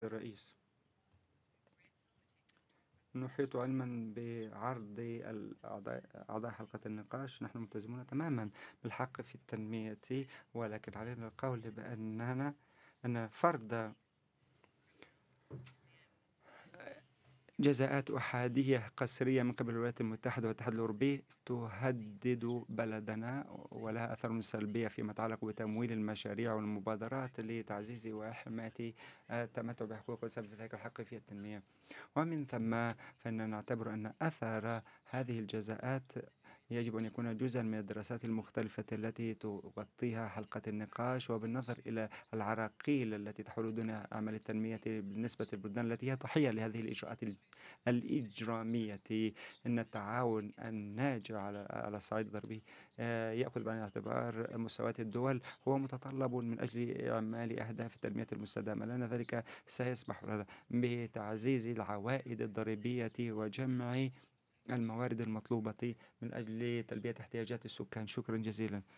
الرئيس. نحيط علما بعرض أعضاء حلقة النقاش. نحن ملتزمون تماما بالحق في التنمية، ولكن علينا القول أن فرض جزاءات أحادية قسرية من قبل الولايات المتحدة والاتحاد الأوروبي تهدد بلدنا ولها أثر سلبية فيما يتعلق بتمويل المشاريع والمبادرات لتعزيز وحماية التمتع بحقوق الإنسان في ذلك الحق في التنمية. ومن ثم فإننا نعتبر أن أثر هذه الجزاءات يجب أن يكون جزءا من الدراسات المختلفة التي تغطيها حلقة النقاش، وبالنظر إلى العراقيل التي تحول دون أعمال التنمية بالنسبة للبلدان التي هي ضحية لهذه الإجراءات الإجرامية. إن التعاون الناجع على الصعيد الضربي يأخذ بعين الاعتبار مساواة الدول هو متطلب من أجل إعمال أهداف التنمية المستدامة، لأن ذلك سيسمح لنا بتعزيز العوائد الضريبية وجمع الموارد المطلوبة من أجل تلبية احتياجات السكان. شكرا جزيلا.